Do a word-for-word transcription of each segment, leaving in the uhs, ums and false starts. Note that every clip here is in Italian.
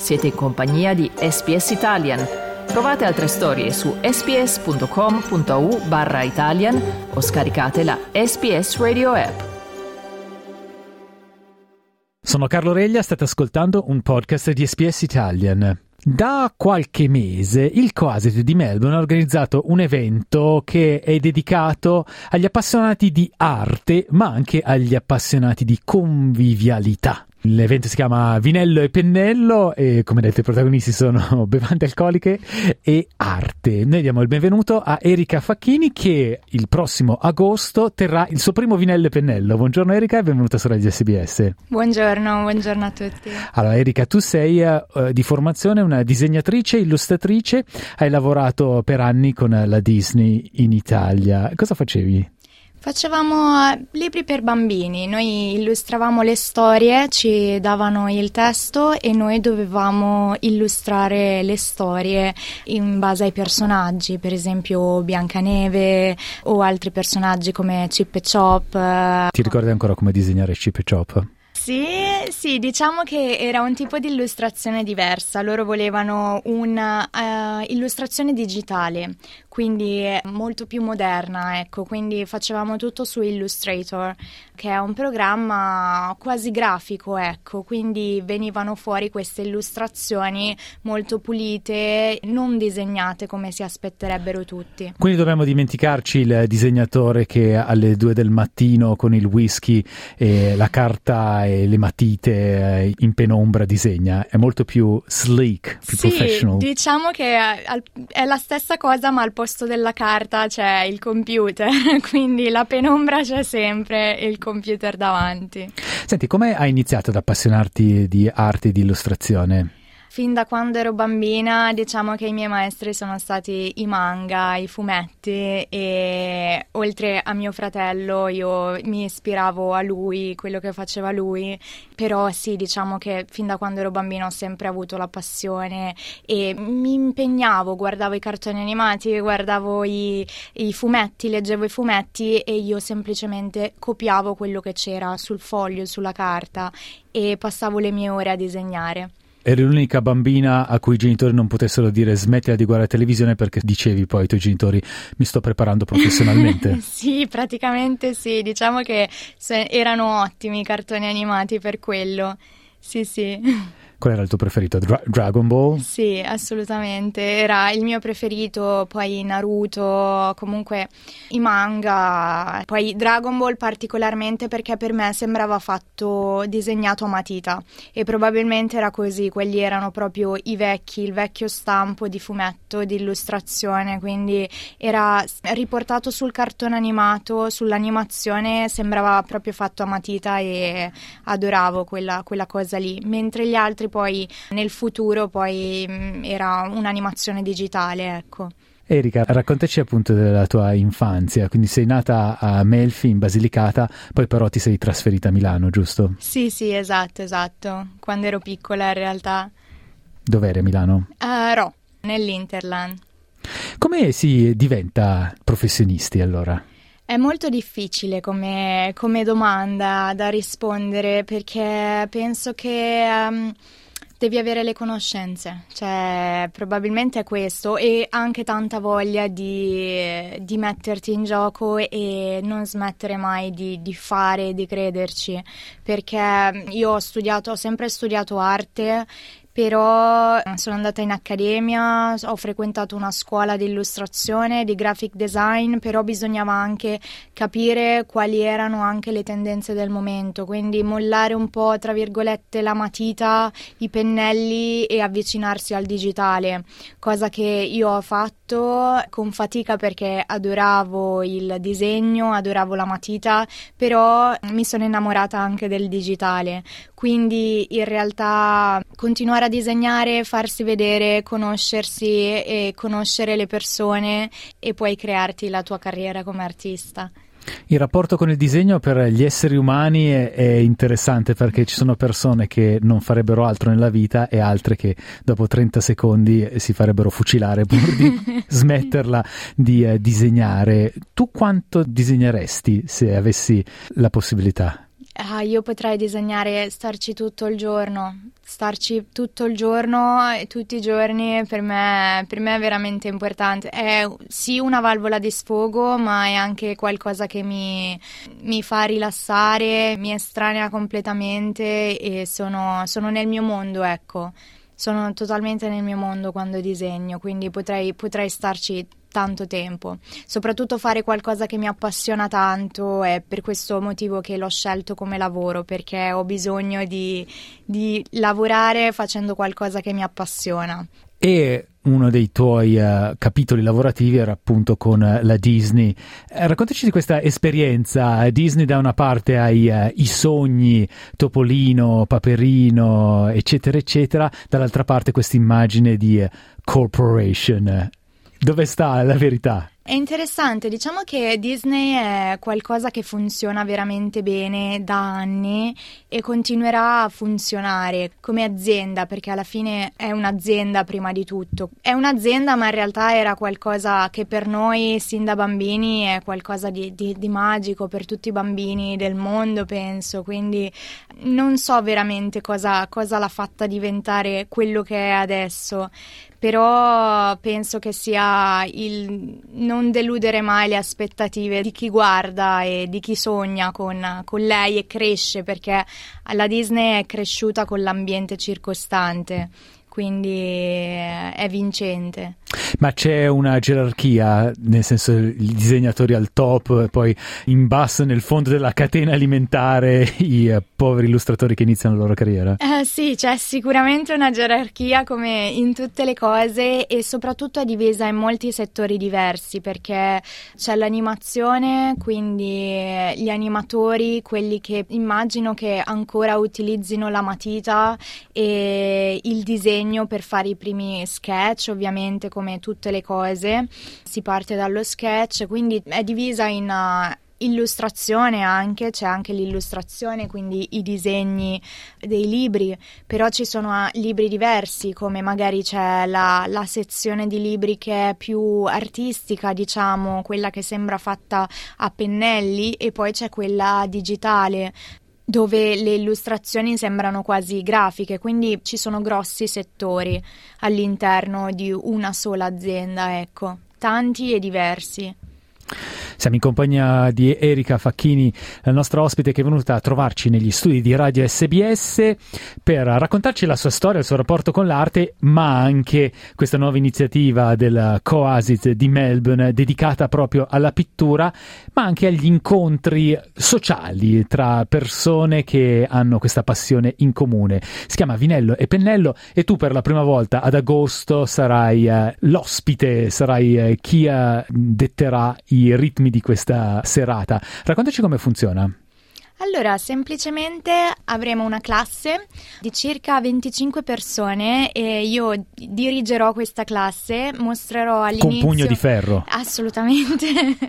Siete in compagnia di S B S Italian. Trovate altre storie su sbs.com.au barra Italian o scaricate la S B S Radio app. Sono Carlo Reglia, state ascoltando un podcast di S B S Italian. Da qualche mese il Coasit di Melbourne ha organizzato un evento che è dedicato agli appassionati di arte, ma anche agli appassionati di convivialità. L'evento si chiama Vinello e Pennello e, come detto, i protagonisti sono bevande alcoliche e arte. Noi diamo il benvenuto a Erika Facchini, che il prossimo agosto terrà il suo primo Vinello e Pennello. Buongiorno Erika e benvenuta su Radio S B S. Buongiorno, buongiorno a tutti. Allora Erika, tu sei uh, di formazione una disegnatrice, illustratrice, hai lavorato per anni con la Disney in Italia. Cosa facevi? Facevamo libri per bambini, noi illustravamo le storie, ci davano il testo e noi dovevamo illustrare le storie in base ai personaggi, per esempio Biancaneve o altri personaggi come Chip e Chop. Ti ricordi ancora come disegnare Chip e Chop? Sì, sì, diciamo che era un tipo di illustrazione diversa, loro volevano una uh, illustrazione digitale, quindi molto più moderna, ecco, quindi facevamo tutto su Illustrator, che è un programma quasi grafico, ecco, quindi venivano fuori queste illustrazioni molto pulite, non disegnate come si aspetterebbero tutti. Quindi dobbiamo dimenticarci il disegnatore che alle due del mattino con il whisky e la carta e le matite in penombra disegna, è molto più sleek, più sì, professional. Diciamo che è la stessa cosa, ma al posto della carta c'è il computer, quindi la penombra c'è sempre e il computer davanti. Senti, come hai iniziato ad appassionarti di arte e di illustrazione? Fin da quando ero bambina, diciamo che i miei maestri sono stati i manga, i fumetti, e oltre a mio fratello io mi ispiravo a lui, quello che faceva lui, però sì, diciamo che fin da quando ero bambina ho sempre avuto la passione e mi impegnavo, guardavo i cartoni animati, guardavo i, i fumetti, leggevo i fumetti e io semplicemente copiavo quello che c'era sul foglio, sulla carta, e passavo le mie ore a disegnare. Eri l'unica bambina a cui i genitori non potessero dire smettila di guardare televisione perché dicevi poi ai tuoi genitori mi sto preparando professionalmente? Sì, praticamente sì, diciamo che erano ottimi i cartoni animati per quello, sì sì. Qual era il tuo preferito? Dra- Dragon Ball? Sì, assolutamente, era il mio preferito, poi Naruto, comunque i manga, poi Dragon Ball particolarmente perché per me sembrava fatto disegnato a matita e probabilmente era così, quelli erano proprio i vecchi, il vecchio stampo di fumetto, di illustrazione, quindi era riportato sul cartone animato, sull'animazione, sembrava proprio fatto a matita e adoravo quella, quella cosa lì, mentre gli altri poi nel futuro poi mh, era un'animazione digitale, ecco. Erika, raccontaci appunto della tua infanzia, quindi sei nata a Melfi in Basilicata, poi però ti sei trasferita a Milano, giusto? Sì, sì, esatto, esatto, quando ero piccola in realtà. Dov'eri a Milano? A Rho, nell'Interland. Come si diventa professionisti allora? È molto difficile come, come domanda da rispondere perché penso che um, devi avere le conoscenze, cioè probabilmente è questo e anche tanta voglia di, di metterti in gioco e non smettere mai di, di fare e di crederci, perché io ho studiato, ho sempre studiato arte, però sono andata in accademia, ho frequentato una scuola di illustrazione, di graphic design, però bisognava anche capire quali erano anche le tendenze del momento, quindi mollare un po', tra virgolette, la matita, i pennelli e avvicinarsi al digitale, cosa che io ho fatto con fatica perché adoravo il disegno, adoravo la matita, però mi sono innamorata anche del digitale, quindi in realtà continuare a disegnare, farsi vedere, conoscersi e conoscere le persone e poi crearti la tua carriera come artista. Il rapporto con il disegno per gli esseri umani è, è interessante perché ci sono persone che non farebbero altro nella vita e altre che dopo trenta secondi si farebbero fucilare pur di smetterla di eh, disegnare. Tu quanto disegneresti se avessi la possibilità? Ah, io potrei disegnare, starci tutto il giorno, starci tutto il giorno e tutti i giorni per me, per me è veramente importante. È sì una valvola di sfogo, ma è anche qualcosa che mi, mi fa rilassare, mi estranea completamente e sono, sono nel mio mondo, ecco. Sono totalmente nel mio mondo quando disegno, quindi potrei, potrei starci tanto tempo. Soprattutto fare qualcosa che mi appassiona tanto, è per questo motivo che l'ho scelto come lavoro, perché ho bisogno di, di lavorare facendo qualcosa che mi appassiona. E uno dei tuoi uh, capitoli lavorativi era appunto con uh, la Disney. Eh, raccontaci di questa esperienza. Disney da una parte hai uh, i sogni, Topolino, Paperino, eccetera, eccetera. Dall'altra parte questa immagine di uh, corporation. Dove sta la verità? È interessante, diciamo che Disney è qualcosa che funziona veramente bene da anni e continuerà a funzionare come azienda, perché alla fine è un'azienda prima di tutto. È un'azienda, ma in realtà era qualcosa che per noi sin da bambini è qualcosa di, di, di magico per tutti i bambini del mondo, penso, quindi non so veramente cosa, cosa l'ha fatta diventare quello che è adesso. Però penso che sia il non deludere mai le aspettative di chi guarda e di chi sogna con, con lei e cresce, perché la Disney è cresciuta con l'ambiente circostante, quindi è vincente. Ma c'è una gerarchia, nel senso i disegnatori al top e poi in basso nel fondo della catena alimentare i uh, poveri illustratori che iniziano la loro carriera? Eh, sì, c'è sicuramente una gerarchia come in tutte le cose e soprattutto è divisa in molti settori diversi, perché c'è l'animazione, quindi gli animatori, quelli che immagino che ancora utilizzino la matita e il disegno per fare i primi sketch, ovviamente come tutte le cose, si parte dallo sketch, quindi è divisa in uh, illustrazione anche, c'è anche l'illustrazione, quindi i disegni dei libri, però ci sono uh, libri diversi, come magari c'è la, la sezione di libri che è più artistica, diciamo, quella che sembra fatta a pennelli, e poi c'è quella digitale, dove le illustrazioni sembrano quasi grafiche, quindi ci sono grossi settori all'interno di una sola azienda, ecco, tanti e diversi. Siamo in compagnia di Erika Facchini, la nostra ospite che è venuta a trovarci negli studi di Radio S B S per raccontarci la sua storia, il suo rapporto con l'arte, ma anche questa nuova iniziativa del Coasit di Melbourne dedicata proprio alla pittura, ma anche agli incontri sociali tra persone che hanno questa passione in comune. Si chiama Vinello e Pennello e tu per la prima volta ad agosto sarai eh, l'ospite, sarai eh, chi eh, detterà i ritmi di questa serata. Raccontaci come funziona. Allora, semplicemente avremo una classe di circa venticinque persone e io dirigerò questa classe, mostrerò all'inizio... Con pugno di ferro. Assolutamente.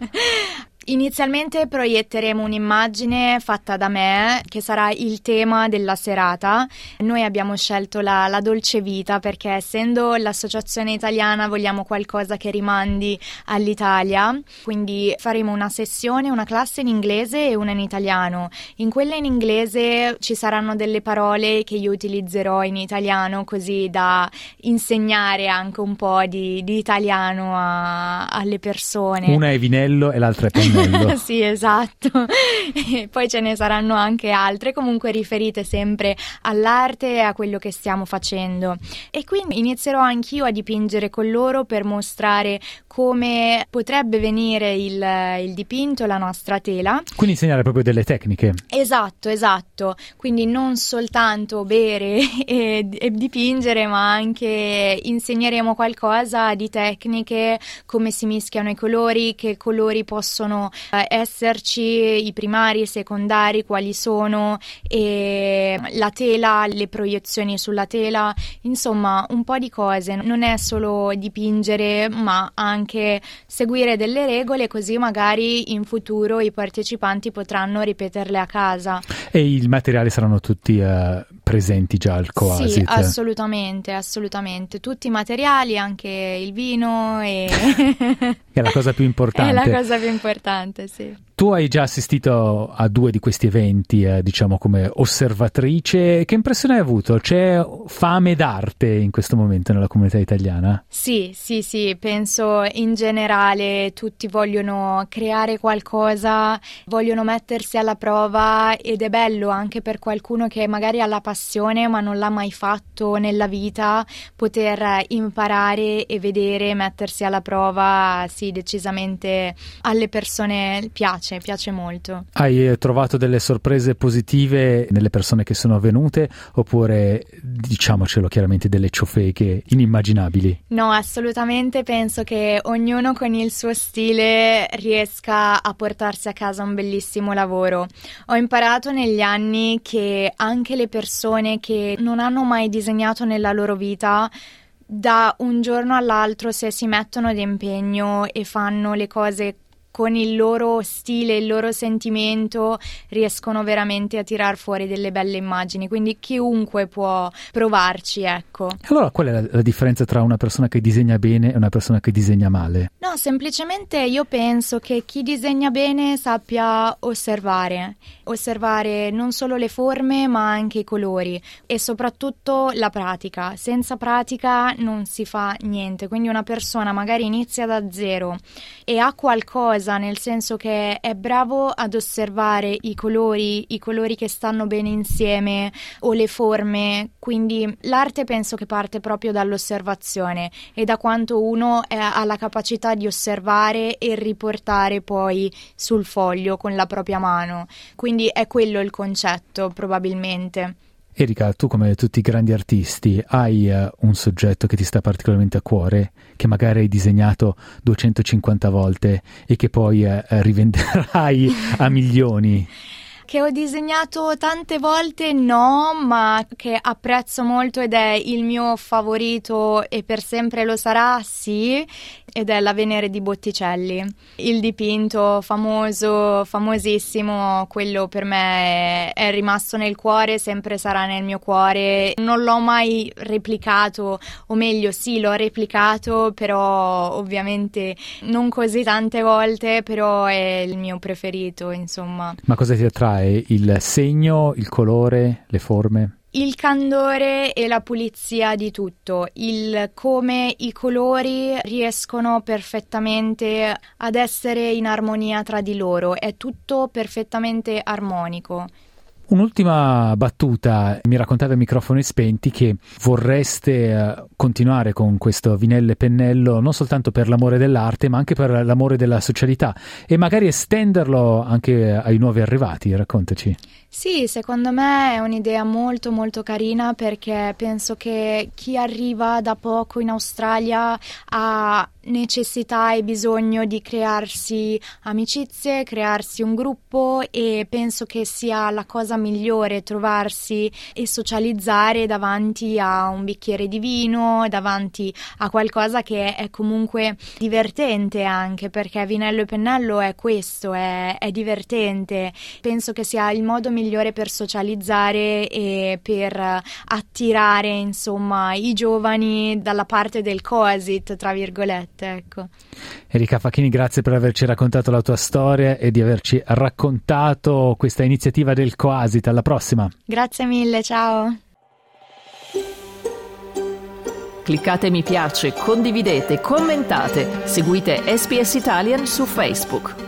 Inizialmente proietteremo un'immagine fatta da me che sarà il tema della serata. Noi abbiamo scelto la, la dolce vita perché, essendo l'associazione italiana, vogliamo qualcosa che rimandi all'Italia, quindi faremo una sessione, una classe in inglese e una in italiano. In quella in inglese ci saranno delle parole che io utilizzerò in italiano, così da insegnare anche un po' di, di italiano a, alle persone. Una è Vinello e l'altra è Pennello. Sì, esatto. E poi ce ne saranno anche altre, comunque riferite sempre all'arte e a quello che stiamo facendo. E quindi inizierò anch'io a dipingere con loro per mostrare come potrebbe venire il, il dipinto, la nostra tela. Quindi insegnare proprio delle tecniche. Esatto, esatto. Quindi non soltanto bere e, e dipingere, ma anche insegneremo qualcosa di tecniche, come si mischiano i colori, che colori possono eh, esserci, i primari, i secondari, quali sono, e la tela, le proiezioni sulla tela, insomma un po' di cose. Non è solo dipingere, ma anche seguire delle regole, così magari in futuro i partecipanti potranno ripeterle a casa. E i materiali saranno tutti uh, presenti già al Coasit? Sì, assolutamente, assolutamente. Tutti i materiali, anche il vino e... È la cosa più importante. È la cosa più importante, sì. Tu hai già assistito a due di questi eventi, eh, diciamo come osservatrice. Che impressione hai avuto? C'è fame d'arte in questo momento nella comunità italiana? Sì, sì, sì, penso in generale tutti vogliono creare qualcosa, vogliono mettersi alla prova, ed è bello anche per qualcuno che magari ha la passione ma non l'ha mai fatto nella vita, poter imparare e vedere, mettersi alla prova. Sì, decisamente alle persone piace, piace molto. Hai trovato delle sorprese positive nelle persone che sono venute, oppure, diciamocelo chiaramente, delle ciofeche inimmaginabili? No, assolutamente, penso che ognuno con il suo stile riesca a portarsi a casa un bellissimo lavoro. Ho imparato negli anni che anche le persone che non hanno mai disegnato nella loro vita, da un giorno all'altro, se si mettono d'impegno e fanno le cose con il loro stile, il loro sentimento, riescono veramente a tirar fuori delle belle immagini, quindi chiunque può provarci, ecco. Allora qual è la, la differenza tra una persona che disegna bene e una persona che disegna male? No, semplicemente io penso che chi disegna bene sappia osservare, osservare non solo le forme ma anche i colori e soprattutto la pratica. Senza pratica non si fa niente, quindi una persona magari inizia da zero e ha qualcosa, nel senso che è bravo ad osservare i colori, i colori che stanno bene insieme o le forme, quindi l'arte penso che parte proprio dall'osservazione e da quanto uno è, ha la capacità di osservare e riportare poi sul foglio con la propria mano, quindi è quello il concetto probabilmente. Erika, tu come tutti i grandi artisti hai uh, un soggetto che ti sta particolarmente a cuore, che magari hai disegnato duecentocinquanta volte e che poi uh, rivenderai a milioni? Che ho disegnato tante volte no, ma che apprezzo molto ed è il mio favorito e per sempre lo sarà, sì, ed è la Venere di Botticelli. Il dipinto famoso, famosissimo, quello per me è, è rimasto nel cuore, sempre sarà nel mio cuore. Non l'ho mai replicato, o meglio sì, l'ho replicato, però ovviamente non così tante volte, però è il mio preferito, insomma. Ma cosa ti attrae? Il segno, il colore, le forme? Il candore e la pulizia di tutto, il come i colori riescono perfettamente ad essere in armonia tra di loro, è tutto perfettamente armonico. Un'ultima battuta, mi raccontavi a microfoni spenti che vorreste continuare con questo Vinello e Pennello non soltanto per l'amore dell'arte ma anche per l'amore della socialità e magari estenderlo anche ai nuovi arrivati, raccontaci. Sì, secondo me è un'idea molto molto carina perché penso che chi arriva da poco in Australia ha necessità e bisogno di crearsi amicizie, crearsi un gruppo e penso che sia la cosa migliore trovarsi e socializzare davanti a un bicchiere di vino, davanti a qualcosa che è comunque divertente anche perché Vinello e Pennello è questo, è, è divertente. Penso che sia il modo migliore per socializzare e per attirare insomma i giovani dalla parte del Coasit, tra virgolette. Ecco. Erika Facchini, grazie per averci raccontato la tua storia e di averci raccontato questa iniziativa del Coasit. Alla prossima. Grazie mille, ciao. Cliccate mi piace, condividete, commentate, seguite S B S Italian su Facebook.